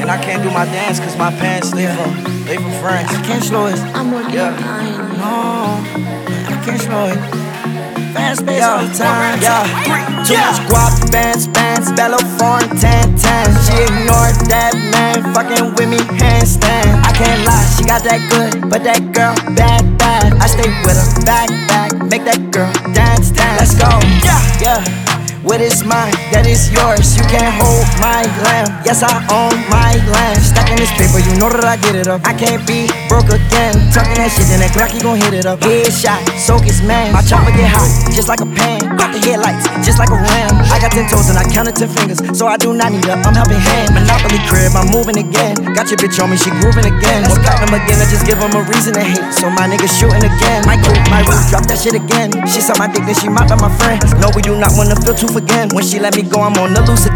And I can't do my dance cause my pants they from France. I can't slow it. I'm working on No, I can't slow it. Fast pace all the time. Too much guap, bands, bellow foreign tan. She ignored that man, fucking with me handstand. I can't lie, she got that good, but that girl bad. I stay with her, back, make that girl dance. Let's go. Yeah. What is mine, that is yours. You can't hold my lamb. Yes, I own my land. Stacking this paper, you know that I get it up. I can't be broke again. Talking that shit, then that Glocky gon' hit it up. Headshot, soak his man. My chopper get hot, just like a pan. Got the headlights, just like a ram. I got 10 toes and I counted 10 fingers, so I do not need I'm helping hand. Monopoly crib, I'm moving again. Got your bitch on me, she grooving again. More platinum again, I just give him a reason to hate. So my niggas shooting again. My crew, my roof, drop that shit again. She saw my dick, then she mopped up my friend. No, we do not wanna feel tooth again. When she let me go, I'm on the loose again.